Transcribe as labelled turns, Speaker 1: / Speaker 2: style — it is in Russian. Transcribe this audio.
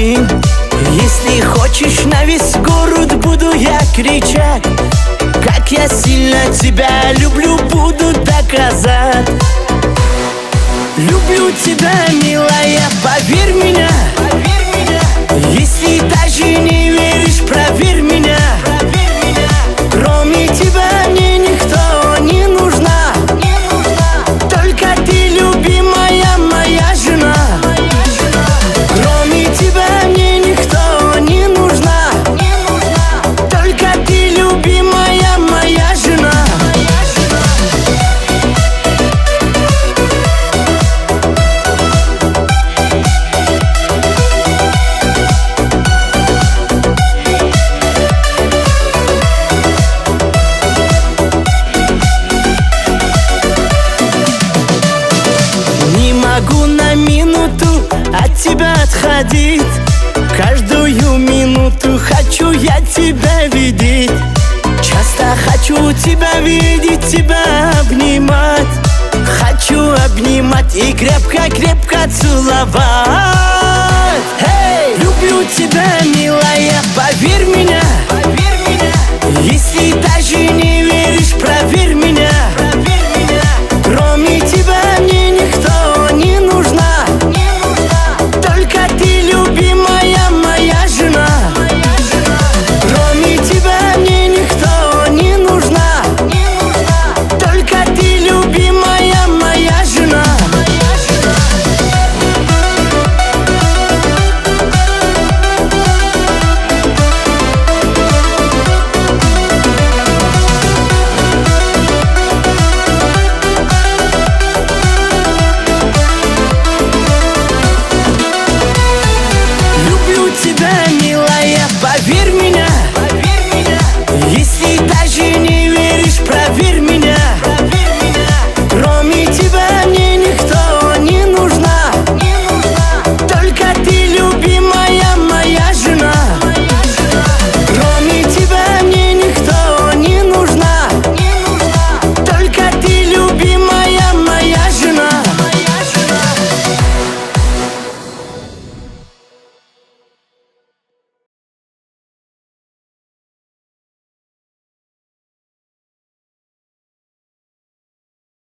Speaker 1: один. Если хочешь, на весь город буду я кричать, как я сильно тебя люблю, буду доказать. Люблю тебя, милая, поверь меня. Если даже не веришь, проверь меня. Кроме тебя мне никто не нужна. Только ты, любимая моя жена. Кроме тебя мне никто не нужна. Только ты, любимая моя жена. Не могу на минуту от тебя отходить. Каждую минуту хочу я тебя видеть. Часто хочу тебя видеть, тебя обнимать. Хочу обнимать и крепко-крепко целовать. Hey! Люблю тебя, милая, поверь меня.